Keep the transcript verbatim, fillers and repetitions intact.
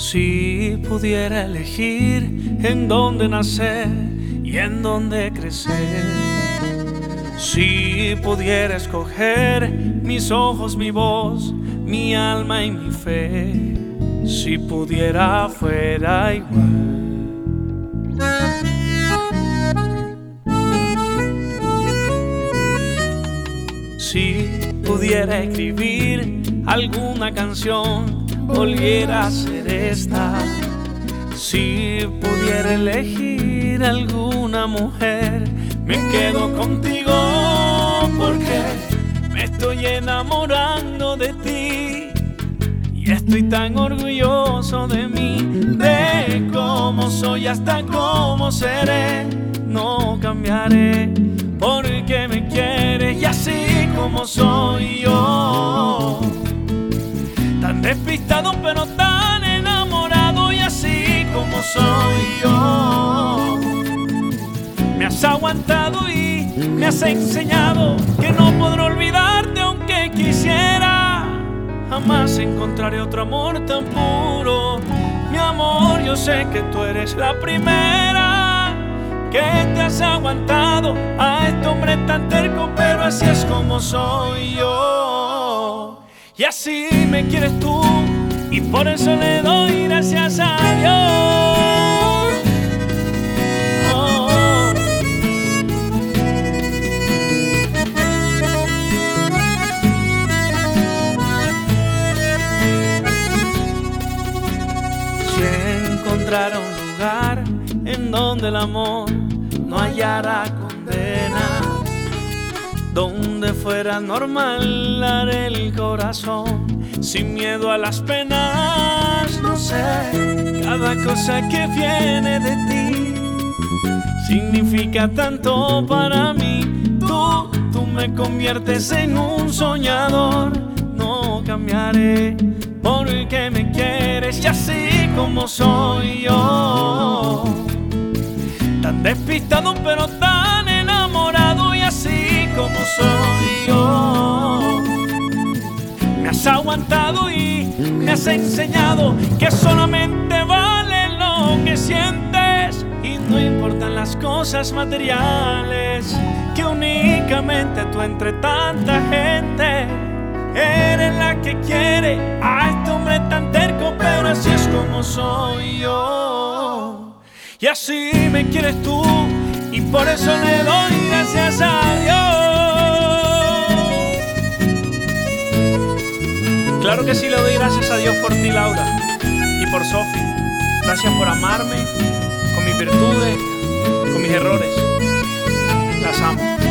Si pudiera elegir en dónde nacer y en dónde crecer, si pudiera escoger mis ojos, mi voz, mi alma y mi fe, si pudiera fuera igual. Si pudiera escribir alguna canción, volviera a ser esta. Si pudiera elegir alguna mujer, me quedo contigo, porque me estoy enamorando de ti y estoy tan orgulloso de mí, de cómo soy hasta cómo seré. No cambiaré porque me quieres y así como soy yo, tan despistado pero tan enamorado, y así como soy yo, me has aguantado y me has enseñado que no podré olvidarte aunque quisiera. Jamás encontraré otro amor tan puro. Mi amor, yo sé que tú eres la primera que te has aguantado a este hombre tan terco, pero así es como soy yo. Y así me quieres tú, y por eso le doy gracias a Dios. Oh, oh. Si encontrara un lugar en donde el amor no hallara condena, donde fuera normal dar el corazón sin miedo a las penas, no sé, cada cosa que viene de ti significa tanto para mí. Tú, tú me conviertes en un soñador. No cambiaré porque me quieres y así como soy yo, tan despistado pero tan enamorado, y así como soy yo, me has aguantado y me has enseñado que solamente vale lo que sientes y no importan las cosas materiales, que únicamente tú entre tanta gente eres la que quiere a este hombre tan terco, pero así es como soy yo. Y así me quieres tú, y por eso le doy gracias a Dios. Claro que sí, le doy gracias a Dios por ti, Laura, y por Sofi. Gracias por amarme con mis virtudes, con mis errores. Las amo.